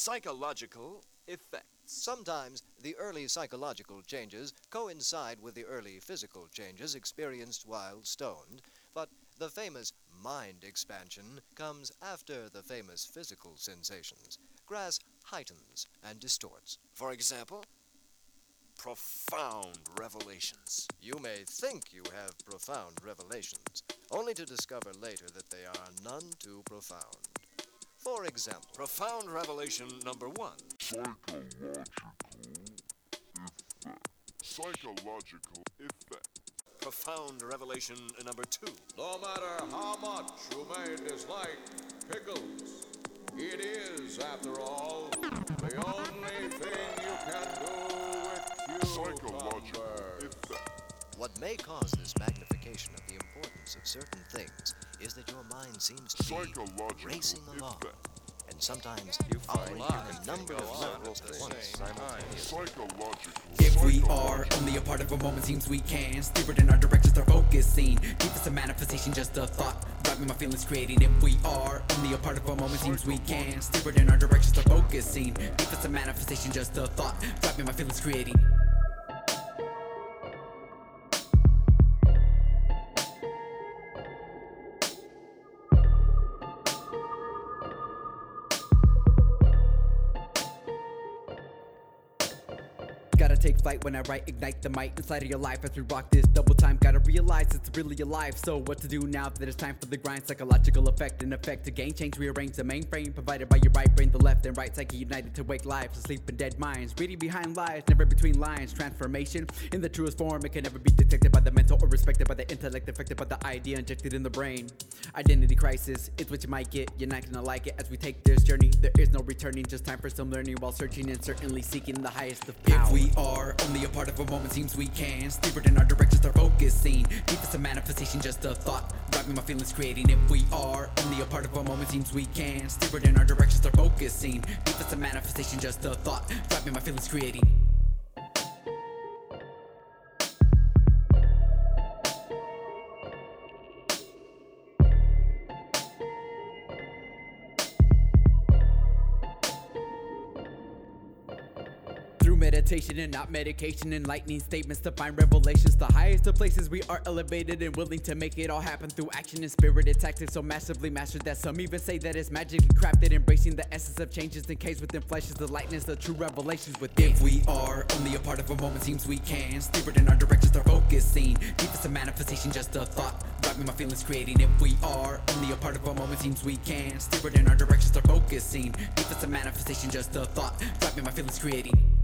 Psychological effects. Sometimes the early psychological changes coincide with the early physical changes experienced while stoned, but the famous mind expansion comes after the famous physical sensations. Grass heightens and distorts. For example, profound revelations. You may think you have profound revelations, only to discover later that they are none too profound. For example, profound revelation number 1. Psychological effect. Profound revelation number 2. No matter how much you may dislike pickles, it is, after all, the only thing you can do with Psychological cucumbers. effect. what may cause this magnification of the importance of certain things is that your mind seems to be Psychological racing along, effect. and sometimes You find operating lives in a number can of go on levels at at the once. same time. Psychological. If we are only a part of a moment, seems we can steer it in our directions, our focus seen. Deepest a manifestation, just a thought, driving my feelings creating. If we are only a part of a moment, seems we can steer it in our directions, our focus seen. Deepest a manifestation, just a thought, driving my feelings creating. Gotta take flight when I write, ignite the might inside of your life as we rock this double time. Gotta realize it's really alive, so what to do now that it's time for the grind? Psychological effect, an effect to gain change, rearrange the mainframe provided by your right brain, the left and right psyche united to wake lives, asleep in dead minds, reading behind lies, never between lines. Transformation in the truest form, it can never be detected by the mental or respected by the intellect, affected by the idea injected in the brain. Identity crisis, it's what you might get, you're not gonna like it as we take this journey. There is no returning, just time for some learning while searching and certainly seeking the highest of power. If we are only a part of a moment, seems we can steer it in our directions, our focus seen. Deepest a manifestation, just a thought, driving my feelings creating. If we are only a part of a moment, seems we can steer it in our directions, our focus seen. Deepest a manifestation, just a thought, driving my feelings creating. Through meditation and not medication, enlightening statements to find revelations. The highest of places we are elevated and willing to make it all happen through action and spirited tactics so massively mastered that some even say that it's magically crafted. Embracing the essence of changes encased within flesh is the lightness, the true revelations within. If we are only a part of a moment, seems we can steer it in our directions, our focus seen. Deepest a manifestation, just a thought, driving my feelings creating. If we are only a part of a moment, seems we can steer it in our directions, our focus seen. Deepest a manifestation, just a thought, driving my feelings creating.